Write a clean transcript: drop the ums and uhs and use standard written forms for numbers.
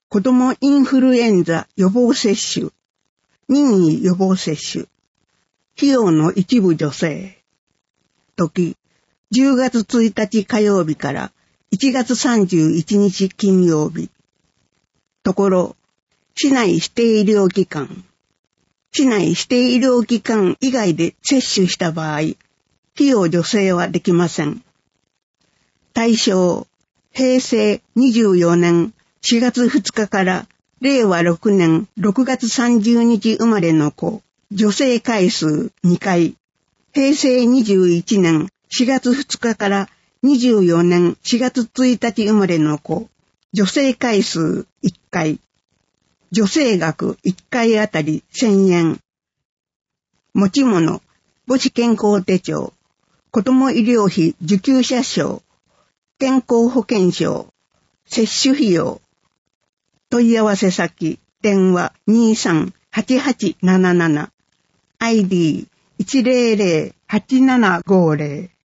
子供インフルエンザ予防接種、任意予防接種、費用の一部助成。時、10月1日火曜日から1月31日金曜日。ところ、市内指定医療機関、市内指定医療機関以外で接種した場合、費用助成はできません。対象、平成24年4月2日から令和6年6月30日生まれの子、助成回数2回。平成21年4月2日から24年4月1日生まれの子、助成回数1回。助成額1回あたり1000円。持ち物、母子健康手帳、子ども医療費受給者証、健康保険証、接種費用。問い合わせ先、電話 23-8877、ID100-8750。